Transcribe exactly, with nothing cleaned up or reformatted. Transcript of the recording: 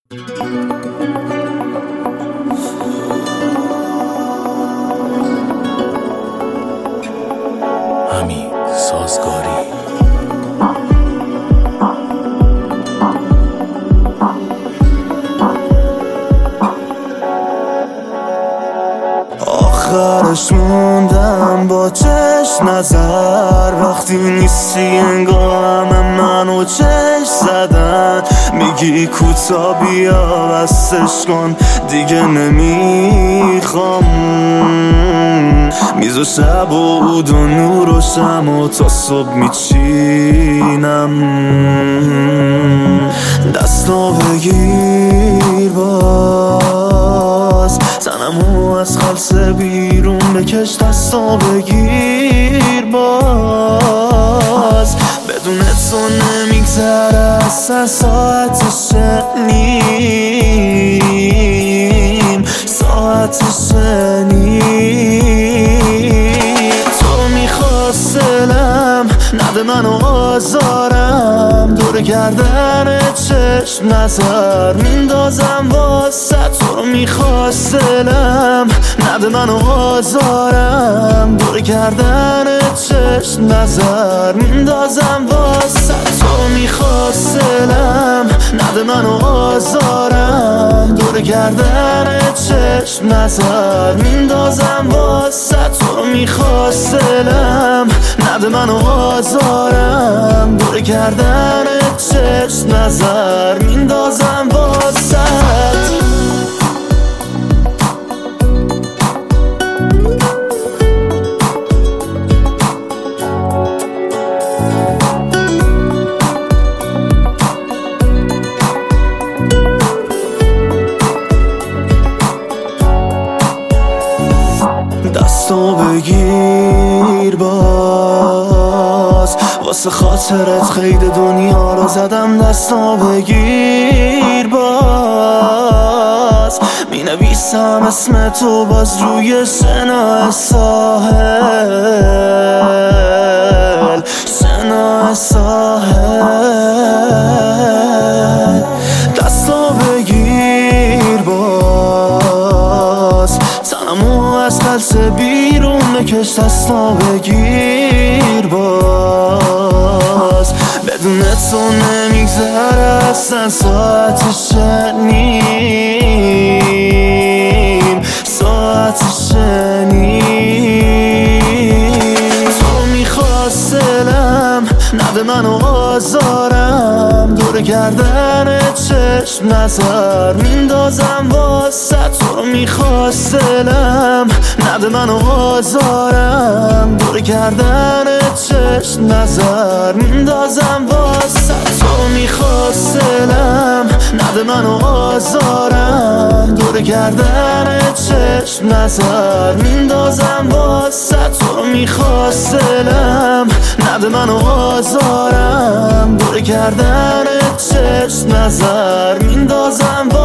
همین سازگاری. آخرش موندم با چشم نظر، وقتی نیستی انگار همه منو چشم زدن. میگی کوتا بیا بستش کن دیگه نمیخوام، میز و شب و عود و نور و شم و تا صبح میچینم. دستا بگیر باز، تنمو از خلصه بیرون بکش. دستا بگیر باز، بدون تو نمیگذره اصلا ساعت شنیم، ساعت شنیم. تو میخواست دلم نده منو آزارم، دور گردن چشم نظر میندازم واسه. تو رو میخواست دلم نده منو آزارم، دور گردن چشم نظر میندازم واسه. تو میخواست دلم نده منو آزارم، دور گردن چشم نظر میندازم واسه. تو میخواست دلم نده منو آزارم، دور گردن چشم نظر میندازم واسه. دستو بگیر باز، واسه خاطرت قید دنیا رو زدم. دستو بگیر باز، می نویسم اسم تو باز روی شنا ساحل، شنا ساحل. دستو بگیر باز، تنمو از خلصه بیرون بکش. دستا بگیر باز، بدون تو نمیگذره اصلا ساعت شنیم، ساعت شنیم. تو میخواست دلم نده منو آزارم، دور گردن چشم نظر میندازم واسه. تو رو میخواست دلم نده منو آزارم، دور گردن چشم نظر میندازم واسه. تو میخواست دلم نده منو آزارم، دور گردن چشم نظر میندازم واسه. تو میخواست دلم نده منو آزارم، دور گردن چشم نظر میندازم واسه.